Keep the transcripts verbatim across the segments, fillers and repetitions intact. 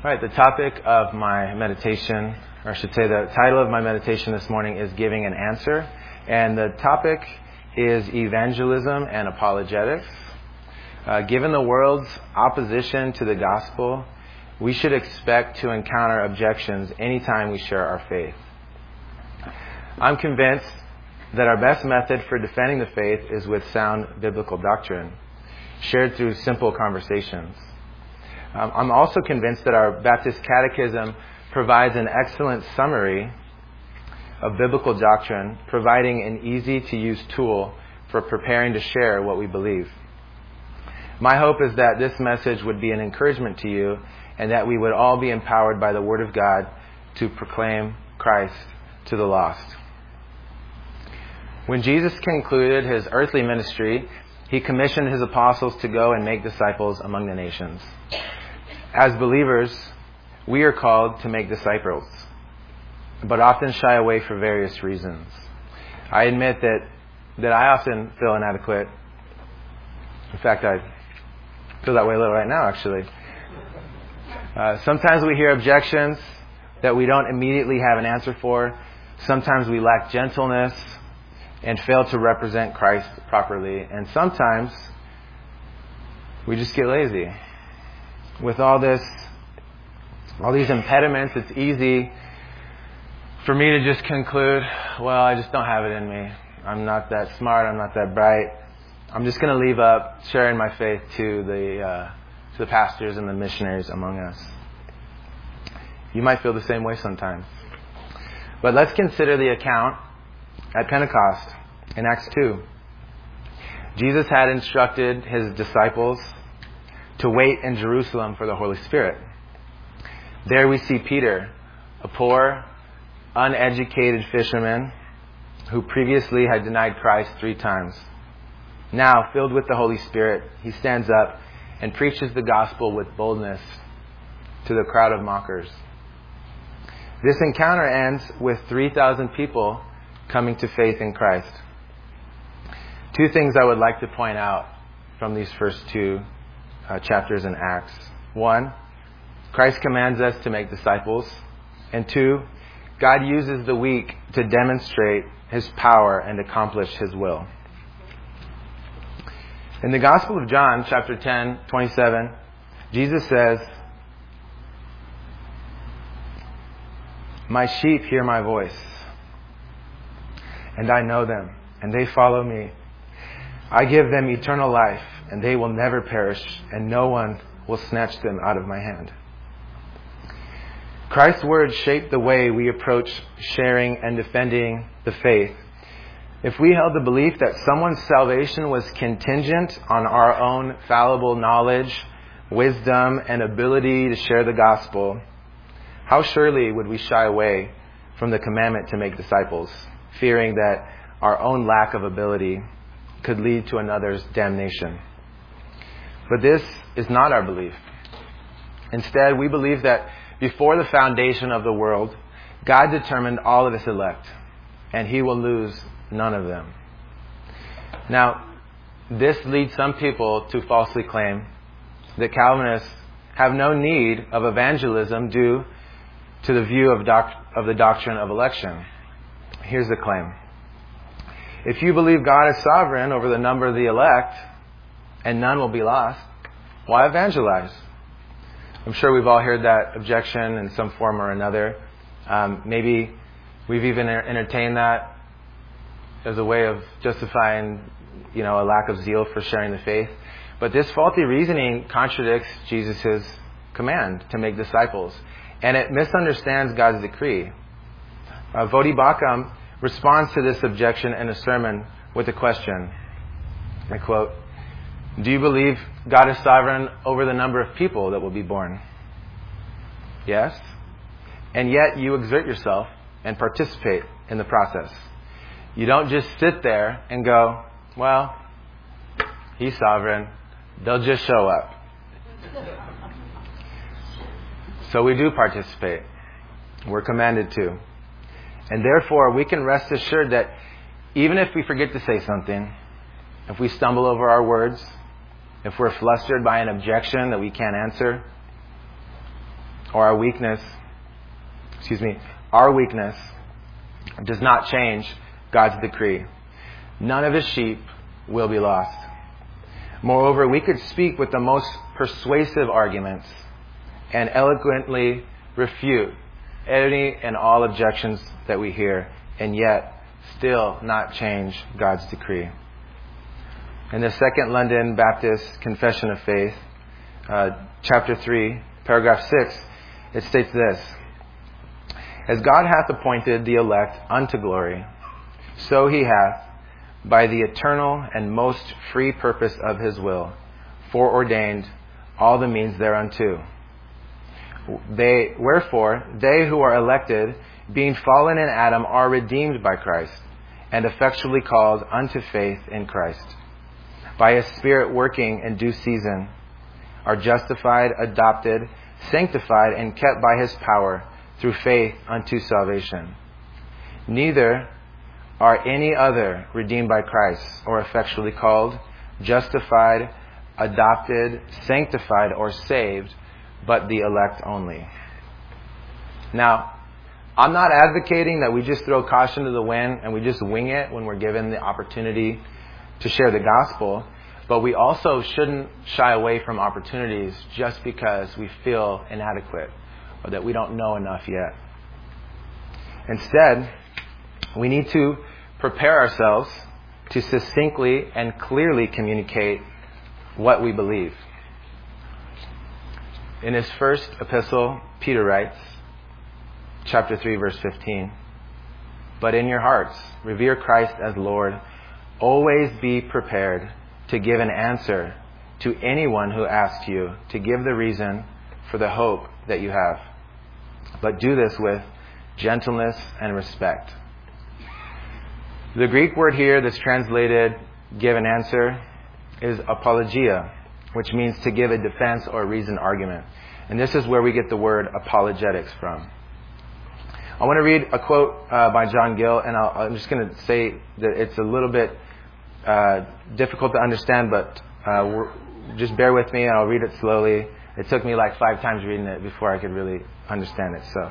All right, the topic of my meditation, or I should say the title of my meditation this morning is Giving an Answer. And the topic is evangelism and apologetics. Uh, given the world's opposition to the gospel, we should expect to encounter objections anytime we share our faith. I'm convinced that our best method for defending the faith is with sound biblical doctrine, shared through simple conversations. Um, I'm also convinced that our Baptist Catechism provides an excellent summary of biblical doctrine, providing an easy-to-use tool for preparing to share what we believe. My hope is that this message would be an encouragement to you and that we would all be empowered by the Word of God to proclaim Christ to the lost. When Jesus concluded his earthly ministry, he commissioned his apostles to go and make disciples among the nations. As believers, we are called to make disciples, but often shy away for various reasons. I admit that, that I often feel inadequate. In fact, I feel that way a little right now, actually. Uh, sometimes we hear objections that we don't immediately have an answer for. Sometimes we lack gentleness and fail to represent Christ properly. And sometimes we just get lazy. With all this, all these impediments, it's easy for me to just conclude, well, I just don't have it in me. I'm not that smart. I'm not that bright. I'm just going to leave up sharing my faith to the uh, to the pastors and the missionaries among us. You might feel the same way sometimes. But let's consider the account at Pentecost in Acts two. Jesus had instructed his disciples to wait in Jerusalem for the Holy Spirit. There we see Peter, a poor, uneducated fisherman who previously had denied Christ three times. Now, filled with the Holy Spirit, he stands up and preaches the gospel with boldness to the crowd of mockers. This encounter ends with three thousand people coming to faith in Christ. Two things I would like to point out from these first two uh, chapters in Acts. One, Christ commands us to make disciples. And two, God uses the weak to demonstrate his power and accomplish his will. In the Gospel of John, chapter ten, twenty-seven, Jesus says, "My sheep hear my voice, and I know them, and they follow me. I give them eternal life, and they will never perish, and no one will snatch them out of my hand." Christ's words shape the way we approach sharing and defending the faith. If we held the belief that someone's salvation was contingent on our own fallible knowledge, wisdom, and ability to share the gospel, how surely would we shy away from the commandment to make disciples, fearing that our own lack of ability could lead to another's damnation. But this is not our belief. Instead, we believe that before the foundation of the world, God determined all of his elect, and he will lose none of them. Now, this leads some people to falsely claim that Calvinists have no need of evangelism due to the view of, doc- of the doctrine of election. Here's the claim. If you believe God is sovereign over the number of the elect, and none will be lost, why evangelize? I'm sure we've all heard that objection in some form or another. Um, maybe we've even entertained that as a way of justifying, you know, a lack of zeal for sharing the faith. But this faulty reasoning contradicts Jesus' command to make disciples, and it misunderstands God's decree. Uh, Vodi Bakum responds to this objection in a sermon with a question. I quote, "Do you believe God is sovereign over the number of people that will be born?" Yes. And yet you exert yourself and participate in the process. You don't just sit there and go, well, he's sovereign. They'll just show up. So we do participate. We're commanded to. And therefore, we can rest assured that even if we forget to say something, if we stumble over our words, if we're flustered by an objection that we can't answer, or our weakness, excuse me, our weakness does not change God's decree. None of his sheep will be lost. Moreover, we could speak with the most persuasive arguments and eloquently refute any and all objections that we hear, and yet still not change God's decree. In the Second London Baptist Confession of Faith, uh, chapter three, paragraph six, it states this: As God hath appointed the elect unto glory, so he hath, by the eternal and most free purpose of his will, foreordained all the means thereunto. They, wherefore, they who are elected, being fallen in Adam, are redeemed by Christ, and effectually called unto faith in Christ, by his Spirit working in due season, are justified, adopted, sanctified, and kept by his power through faith unto salvation. Neither are any other redeemed by Christ, or effectually called, justified, adopted, sanctified, or saved, but the elect only. Now, I'm not advocating that we just throw caution to the wind and we just wing it when we're given the opportunity to share the gospel, but we also shouldn't shy away from opportunities just because we feel inadequate or that we don't know enough yet. Instead, we need to prepare ourselves to succinctly and clearly communicate what we believe. In his first epistle, Peter writes, chapter three, verse fifteen, But in your hearts, revere Christ as Lord. Always be prepared to give an answer to anyone who asks you to give the reason for the hope that you have. But do this with gentleness and respect. The Greek word here that's translated give an answer is apologia, which means to give a defense or reasoned argument. And this is where we get the word apologetics from. I want to read a quote uh, by John Gill, and I'll, I'm just going to say that it's a little bit uh, difficult to understand, but uh, we're, just bear with me and I'll read it slowly. It took me like five times reading it before I could really understand it. So,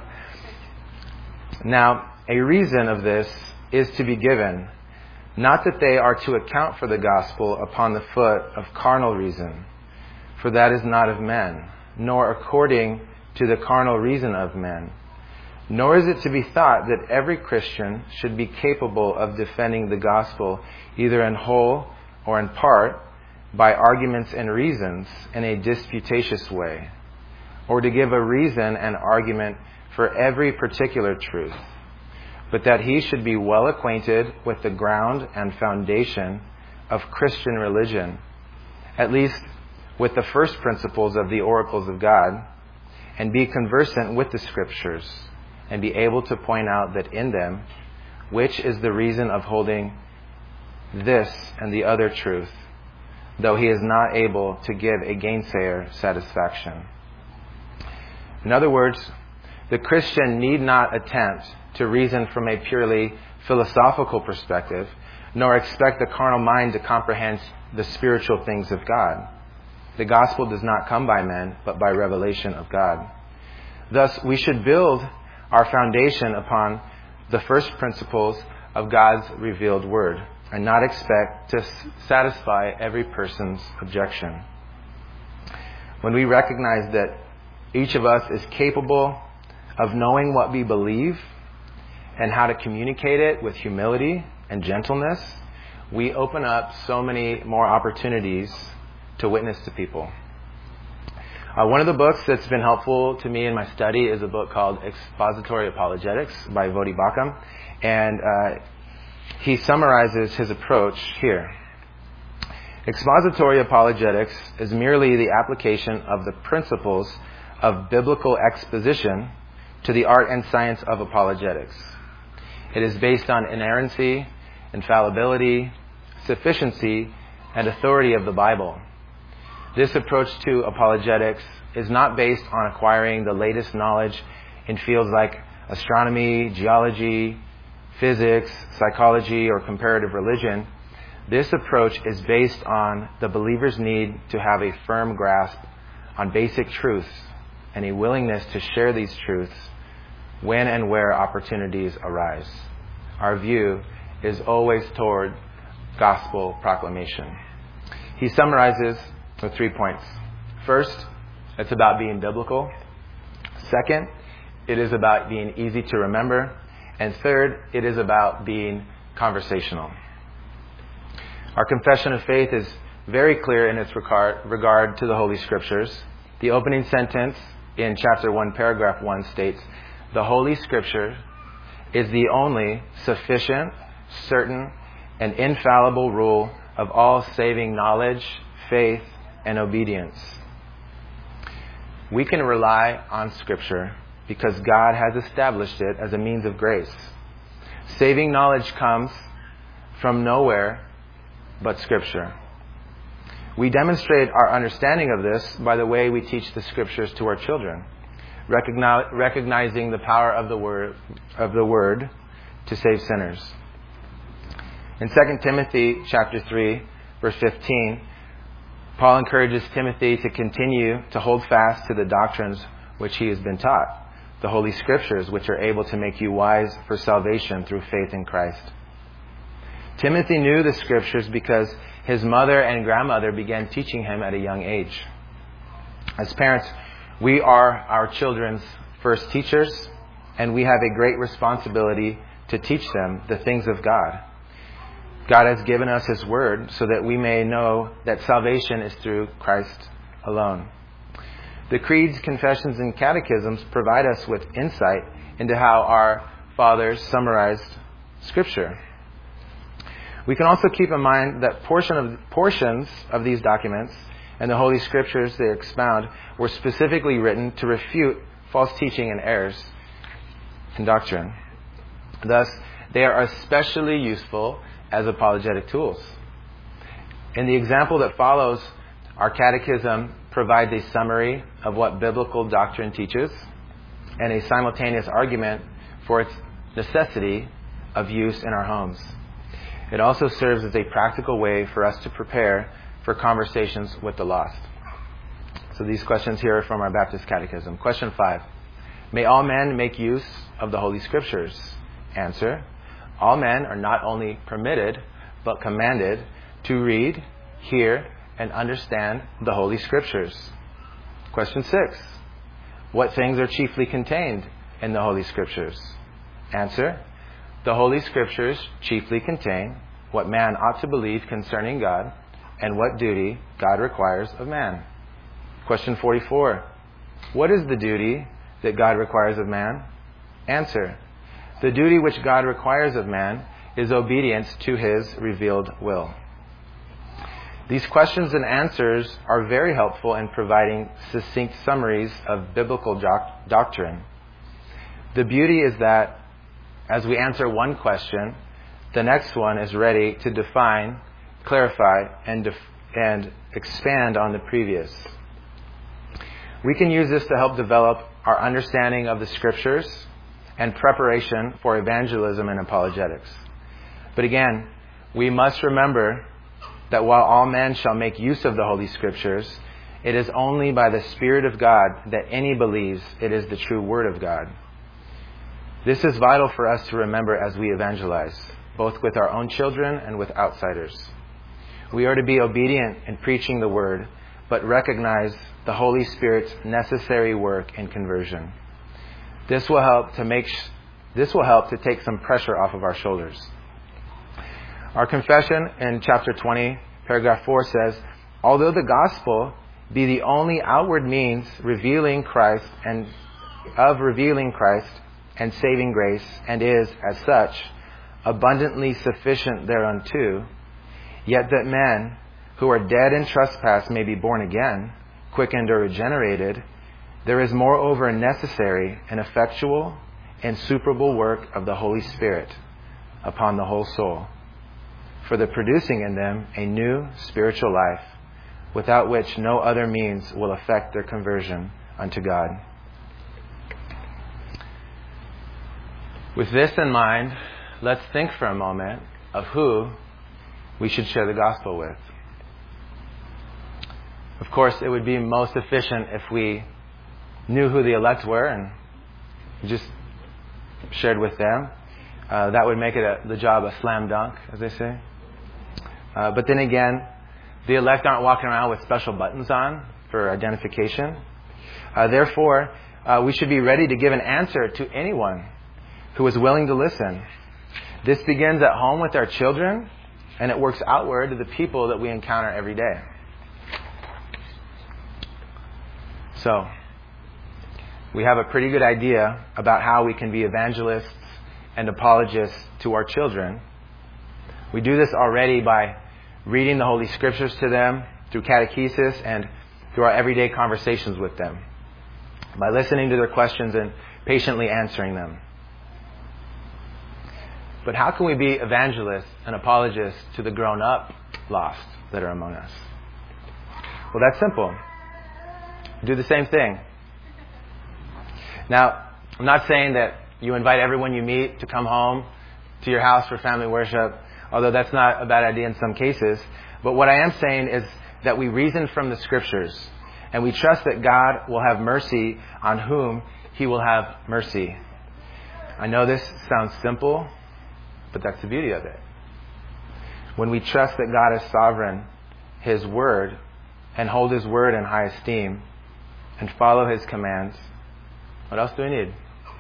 now, a reason of this is to be given, not that they are to account for the gospel upon the foot of carnal reason, for that is not of men, nor according to the carnal reason of men. Nor is it to be thought that every Christian should be capable of defending the gospel either in whole or in part by arguments and reasons in a disputatious way, or to give a reason and argument for every particular truth, but that he should be well acquainted with the ground and foundation of Christian religion, at least with the first principles of the oracles of God, and be conversant with the Scriptures, and be able to point out that in them, which is the reason of holding this and the other truth, though he is not able to give a gainsayer satisfaction. In other words, the Christian need not attempt to reason from a purely philosophical perspective, nor expect the carnal mind to comprehend the spiritual things of God. The gospel does not come by men, but by revelation of God. Thus, we should build our foundation upon the first principles of God's revealed word, and not expect to satisfy every person's objection. When we recognize that each of us is capable of knowing what we believe and how to communicate it with humility and gentleness, we open up so many more opportunities to witness to people. Uh, one of the books that's been helpful to me in my study is a book called Expository Apologetics by Voddie Baucham. And uh, he summarizes his approach here. Expository apologetics is merely the application of the principles of biblical exposition to the art and science of apologetics. It is based on inerrancy, infallibility, sufficiency, and authority of the Bible. This approach to apologetics is not based on acquiring the latest knowledge in fields like astronomy, geology, physics, psychology, or comparative religion. This approach is based on the believer's need to have a firm grasp on basic truths and a willingness to share these truths when and where opportunities arise. Our view is always toward gospel proclamation. He summarizes with three points. First, it's about being biblical. Second, it is about being easy to remember. And third, it is about being conversational. Our confession of faith is very clear in its regard, regard to the Holy Scriptures. The opening sentence in chapter one, paragraph one states, "The Holy Scripture is the only sufficient, certain, and infallible rule of all saving knowledge, faith, and obedience." We can rely on Scripture because God has established it as a means of grace. Saving knowledge comes from nowhere but Scripture. We demonstrate our understanding of this by the way we teach the Scriptures to our children, recognize, recognizing the power of the word of the word to save sinners. In Second Timothy chapter three, verse fifteen, Paul encourages Timothy to continue to hold fast to the doctrines which he has been taught, the Holy Scriptures, which are able to make you wise for salvation through faith in Christ. Timothy knew the Scriptures because his mother and grandmother began teaching him at a young age. As parents, we are our children's first teachers, and we have a great responsibility to teach them the things of God. God has given us His Word so that we may know that salvation is through Christ alone. The creeds, confessions, and catechisms provide us with insight into how our fathers summarized Scripture. We can also keep in mind that portion of, portions of these documents and the Holy Scriptures they expound were specifically written to refute false teaching and errors in doctrine. Thus, they are especially useful as apologetic tools. In the example that follows, our catechism provides a summary of what biblical doctrine teaches and a simultaneous argument for its necessity of use in our homes. It also serves as a practical way for us to prepare for conversations with the lost. So these questions here are from our Baptist Catechism. Question five. May all men make use of the Holy Scriptures? Answer. All men are not only permitted, but commanded to read, hear, and understand the Holy Scriptures. Question six. What things are chiefly contained in the Holy Scriptures? Answer. The Holy Scriptures chiefly contain what man ought to believe concerning God and what duty God requires of man. Question forty-four. What is the duty that God requires of man? Answer. The duty which God requires of man is obedience to His revealed will. These questions and answers are very helpful in providing succinct summaries of biblical doc- doctrine. The beauty is that as we answer one question, the next one is ready to define, clarify, and, def- and expand on the previous. We can use this to help develop our understanding of the Scriptures and preparation for evangelism and apologetics. But again, we must remember that while all men shall make use of the Holy Scriptures, it is only by the Spirit of God that any believes it is the true Word of God. This is vital for us to remember as we evangelize, both with our own children and with outsiders. We are to be obedient in preaching the Word, but recognize the Holy Spirit's necessary work in conversion. This will help to make this will help to take some pressure off of our shoulders. Our confession in chapter twenty, paragraph four says, although the gospel be the only outward means revealing Christ and of revealing Christ and saving grace, and is, as such, abundantly sufficient thereunto, yet that men who are dead in trespass may be born again, quickened or regenerated, there is moreover necessary an effectual and superable work of the Holy Spirit upon the whole soul, for the producing in them a new spiritual life, without which no other means will effect their conversion unto God. With this in mind, let's think for a moment of who we should share the gospel with. Of course, it would be most efficient if we knew who the elect were and just shared with them, uh, that would make it a, the job a slam dunk, as they say. Uh, but then again, the elect aren't walking around with special buttons on for identification. Uh, therefore, uh, we should be ready to give an answer to anyone who is willing to listen. This begins at home with our children, and it works outward to the people that we encounter every day. So, we have a pretty good idea about how we can be evangelists and apologists to our children. We do this already by reading the Holy Scriptures to them through catechesis and through our everyday conversations with them, by listening to their questions and patiently answering them. But how can we be evangelists and apologists to the grown-up lost that are among us? Well, that's simple. Do the same thing. Now, I'm not saying that you invite everyone you meet to come home to your house for family worship, although that's not a bad idea in some cases. But what I am saying is that we reason from the Scriptures, and we trust that God will have mercy on whom He will have mercy. I know this sounds simple, but that's the beauty of it. When we trust that God is sovereign, His Word, and hold His Word in high esteem, and follow His commands, what else do we need?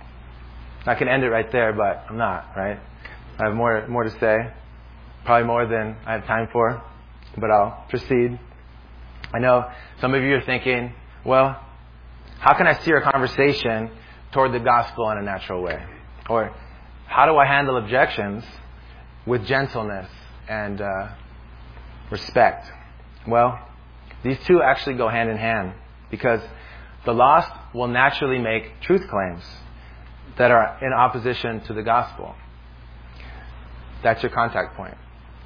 I can end it right there, but I'm not, right? I have more more to say, probably more than I have time for, but I'll proceed. I know some of you are thinking, well, how can I steer a conversation toward the gospel in a natural way? Or how do I handle objections with gentleness and uh, respect? Well, these two actually go hand in hand, because the lost will naturally make truth claims that are in opposition to the gospel. That's your contact point.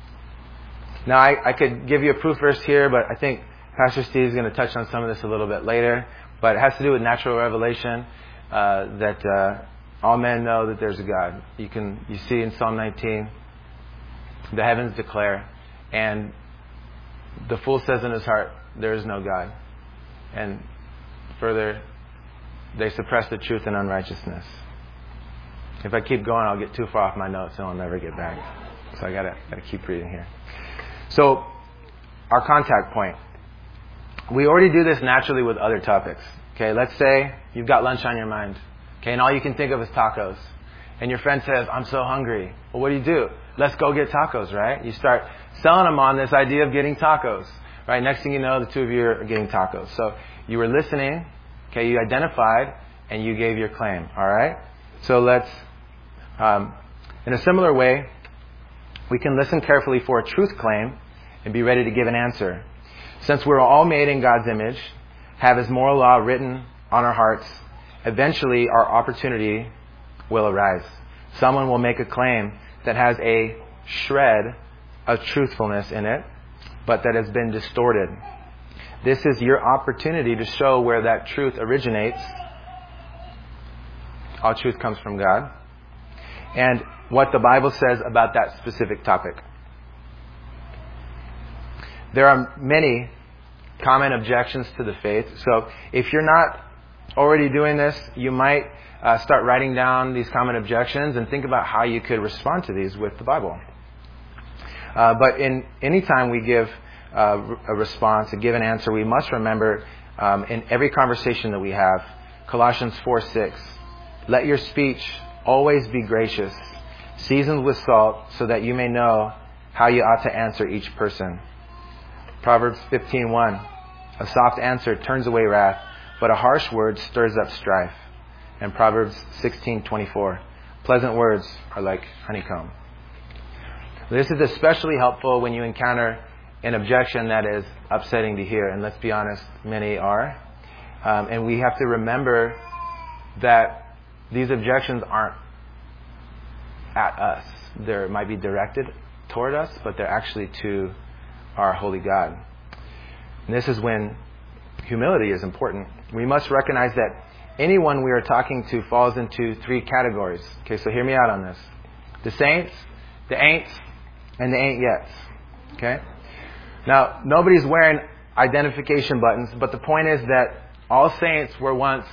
Now, I, I could give you a proof verse here, but I think Pastor Steve is going to touch on some of this a little bit later. But it has to do with natural revelation, uh, that uh, all men know that there's a God. You can you see in Psalm nineteen, the heavens declare, and the fool says in his heart, there is no God. And further, they suppress the truth in unrighteousness. If I keep going, I'll get too far off my notes and I'll never get back. So I gotta gotta keep reading here. So, our contact point. We already do this naturally with other topics. Okay, let's say you've got lunch on your mind. Okay, and all you can think of is tacos. And your friend says, I'm so hungry. Well, what do you do? Let's go get tacos, right? You start selling them on this idea of getting tacos. Right? Next thing you know, the two of you are getting tacos. So, you were listening. Okay, you identified and you gave your claim. All right? So let's, um, in a similar way, we can listen carefully for a truth claim and be ready to give an answer. Since we're all made in God's image, have His moral law written on our hearts, eventually our opportunity will arise. Someone will make a claim that has a shred of truthfulness in it, but that has been distorted. This is your opportunity to show where that truth originates. All truth comes from God. And what the Bible says about that specific topic. There are many common objections to the faith. So if you're not already doing this, you might uh, start writing down these common objections and think about how you could respond to these with the Bible. Uh, but in any time we give uh, a response, a given answer, we must remember um, in every conversation that we have, Colossians four six, let your speech always be gracious, seasoned with salt, so that you may know how you ought to answer each person. Proverbs fifteen one, a soft answer turns away wrath, but a harsh word stirs up strife. And Proverbs sixteen twenty-four, pleasant words are like honeycomb. This is especially helpful when you encounter an objection that is upsetting to hear, and let's be honest, many are. Um, and we have to remember that these objections aren't at us. They might be directed toward us, but they're actually to our holy God. And this is when humility is important. We must recognize that anyone we are talking to falls into three categories. Okay, so hear me out on this. The saints, the ain'ts, and the ain't yets. Okay? Now, nobody's wearing identification buttons, but the point is that all saints were once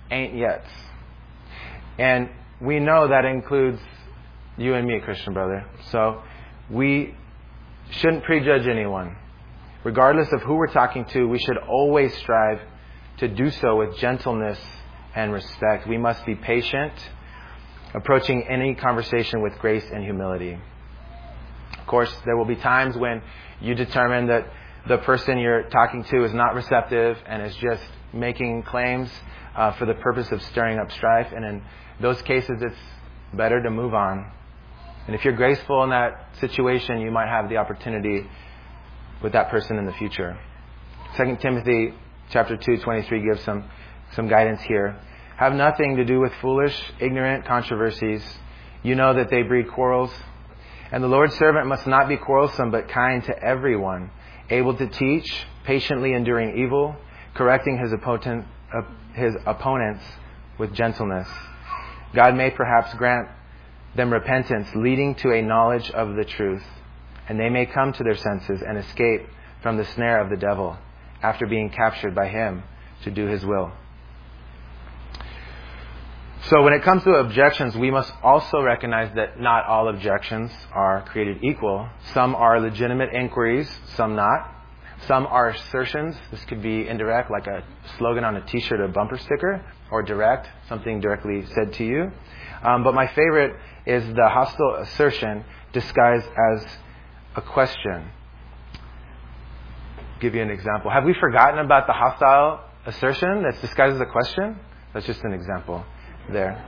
ain't yet. And we know that includes you and me, Christian brother. So we shouldn't prejudge anyone. Regardless of who we're talking to, we should always strive to do so with gentleness and respect. We must be patient, approaching any conversation with grace and humility. Of course, there will be times when you determine that the person you're talking to is not receptive and is just making claims uh, for the purpose of stirring up strife. And in those cases, it's better to move on. And if you're graceful in that situation, you might have the opportunity with that person in the future. Second Timothy chapter two, twenty-three gives some, some guidance here. Have nothing to do with foolish, ignorant controversies. You know that they breed quarrels. And the Lord's servant must not be quarrelsome, but kind to everyone, able to teach, patiently enduring evil, correcting his opponent, uh, his opponents with gentleness. God may perhaps grant them repentance, leading to a knowledge of the truth, and they may come to their senses and escape from the snare of the devil after being captured by him to do his will. So when it comes to objections, we must also recognize that not all objections are created equal. Some are legitimate inquiries, some not. Some are assertions. This could be indirect, like a slogan on a t-shirt or bumper sticker, or direct, something directly said to you. Um, but my favorite is the hostile assertion disguised as a question. I'll give you an example. Have we forgotten about the hostile assertion that's disguised as a question? That's just an example there.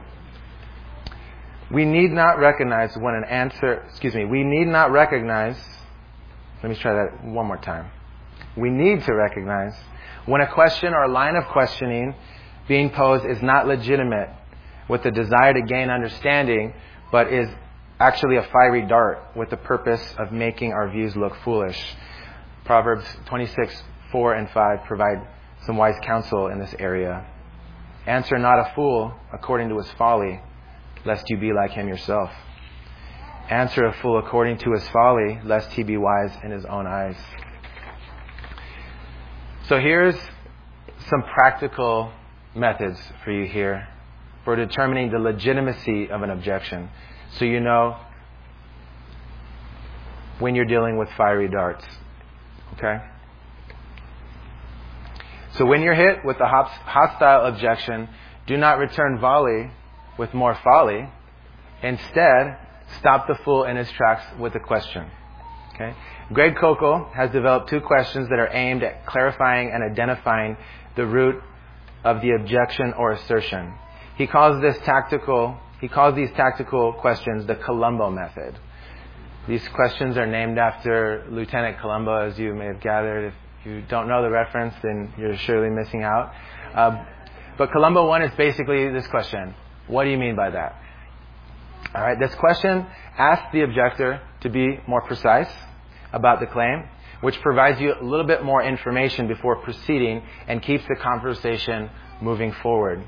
We need not recognize when an answer, excuse me, we need not recognize, let me try that one more time. We need to recognize when a question or a line of questioning being posed is not legitimate with the desire to gain understanding, but is actually a fiery dart with the purpose of making our views look foolish. Proverbs twenty-six, four and five provide some wise counsel in this area. Answer not a fool according to his folly, lest you be like him yourself. Answer a fool according to his folly, lest he be wise in his own eyes. So here's some practical methods for you here for determining the legitimacy of an objection. So you know when you're dealing with fiery darts. Okay? So when you're hit with a hostile objection, do not return volley with more folly. Instead, stop the fool in his tracks with a question. Okay? Greg Koukl has developed two questions that are aimed at clarifying and identifying the root of the objection or assertion. He calls this tactical, he calls these tactical questions the Columbo method. These questions are named after Lieutenant Columbo, as you may have gathered. If you don't know the reference, then you're surely missing out. Uh, but Columbo one is basically this question. What do you mean by that? All right, this question asks the objector to be more precise about the claim, which provides you a little bit more information before proceeding and keeps the conversation moving forward.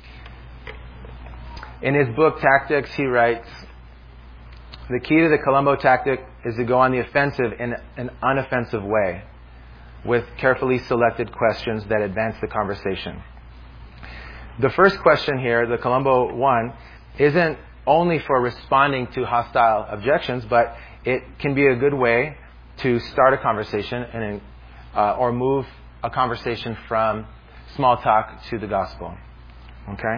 In his book, Tactics, he writes, the key to the Columbo tactic is to go on the offensive in an unoffensive way, with carefully selected questions that advance the conversation. The first question here, the Columbo one, isn't only for responding to hostile objections, but it can be a good way to start a conversation and uh, or move a conversation from small talk to the gospel. Okay?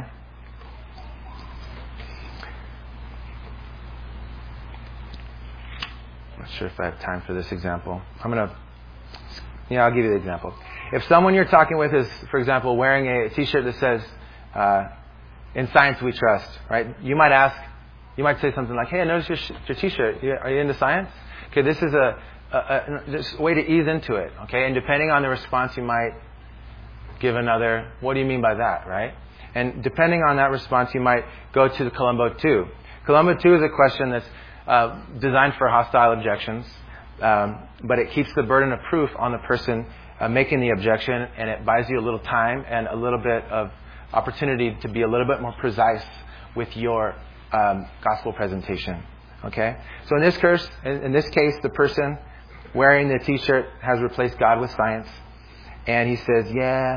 Not sure if I have time for this example. I'm going to Yeah, I'll give you the example. If someone you're talking with is, for example, wearing a t-shirt that says, uh, in science we trust, right? You might ask, you might say something like, hey, I noticed your, sh- your t-shirt. Are you into science? Okay, this is a, a, a, just a way to ease into it, okay? And depending on the response, you might give another, what do you mean by that, right? And depending on that response, you might go to the Columbo two. Columbo two is a question that's uh, designed for hostile objections. Um, but it keeps the burden of proof on the person uh, making the objection, and it buys you a little time and a little bit of opportunity to be a little bit more precise with your um, gospel presentation. Okay? So in this case, in, in this case, the person wearing the t-shirt has replaced God with science, and he says, yeah,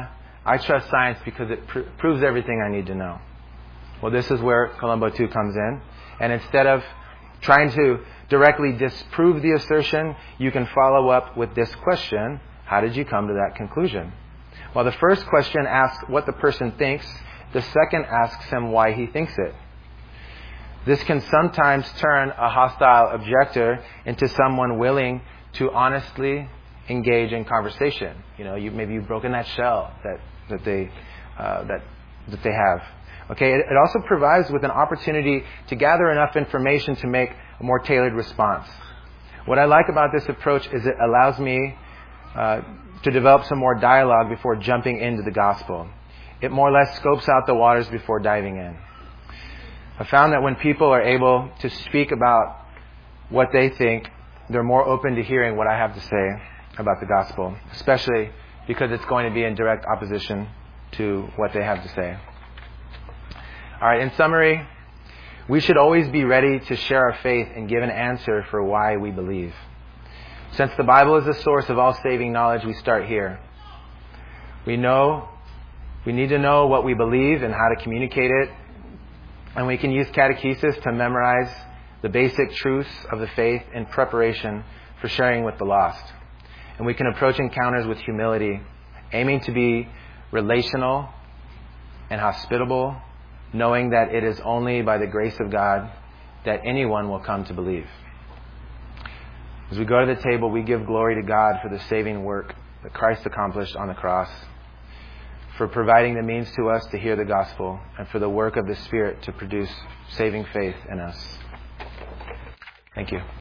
I trust science because it pr- proves everything I need to know. Well, this is where Columbo two comes in. And instead of trying to directly disprove the assertion, you can follow up with this question: how did you come to that conclusion? Well, the first question asks what the person thinks. The second asks him why he thinks it. This can sometimes turn a hostile objector into someone willing to honestly engage in conversation. You know, you, maybe you've broken that shell that that they uh, that that they have. Okay, it, it also provides with an opportunity to gather enough information to make a more tailored response. What I like about this approach is it allows me uh, to develop some more dialogue before jumping into the gospel. It more or less scopes out the waters before diving in. I found that when people are able to speak about what they think, they're more open to hearing what I have to say about the gospel, especially because it's going to be in direct opposition to what they have to say. All right, in summary, we should always be ready to share our faith and give an answer for why we believe. Since the Bible is the source of all saving knowledge, we start here. We know, we need to know what we believe and how to communicate it. And we can use catechesis to memorize the basic truths of the faith in preparation for sharing with the lost. And we can approach encounters with humility, aiming to be relational and hospitable, knowing that it is only by the grace of God that anyone will come to believe. As we go to the table, we give glory to God for the saving work that Christ accomplished on the cross, for providing the means to us to hear the gospel, and for the work of the Spirit to produce saving faith in us. Thank you.